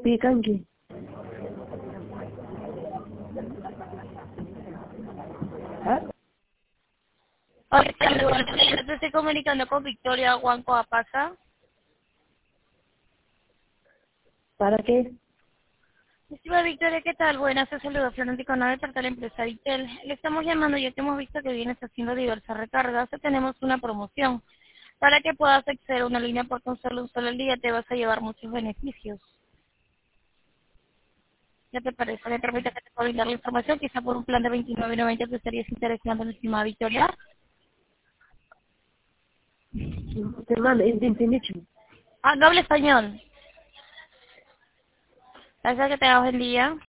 picanqui. ¿Ah? Hola, saludos. Te estoy comunicando con Victoria Huanco Apaza. ¿Para qué? Estima Victoria, ¿qué tal? Buenas, te saludo Florence Nave para la empresa Vitel. Le estamos llamando ya que hemos visto que vienes haciendo diversas recargas. Tenemos una promoción. Para que puedas acceder a una línea por tan solo un solo al día, te vas a llevar muchos beneficios. ¿Qué te parece? ¿Me permite que te pueda brindar la información? Quizá por un plan de 29.90 te estarías interesando en la estimada Victoria. Hermano, entendiste? Ah, no habla español. Gracias, que tengas buen día.